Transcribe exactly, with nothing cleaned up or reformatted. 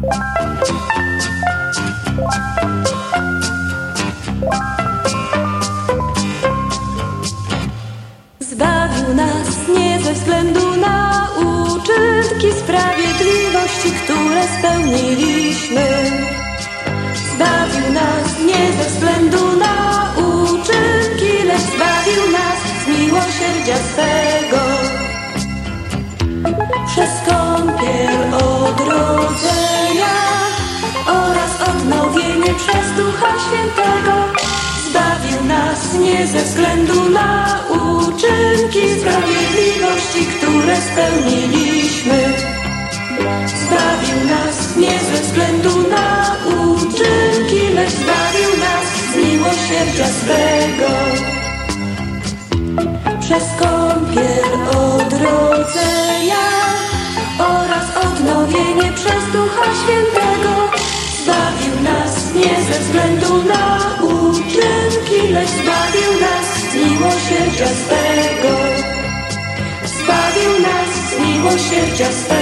Zbawił nas nie ze względu na uczynki sprawiedliwości, które spełniliśmy. Zbawił nas nie ze względu na uczynki, lecz zbawił nas z miłosierdzia swego. Przez kąpiel odrodzenia oraz odnowienie przez Ducha Świętego zbawił nas nie ze względu na uczynki sprawiedliwości, które spełniliśmy. Zbawił nas nie ze względu na uczynki, lecz zbawił nas z miłosierdzia swego. Przez kąpiel odrodzenia oraz odnowienie przez Ducha Świętego zbawił nas nie ze względu na uczynki, lecz zbawił nas z miłosierdzia swego. Zbawił nas z miłosierdzia swego.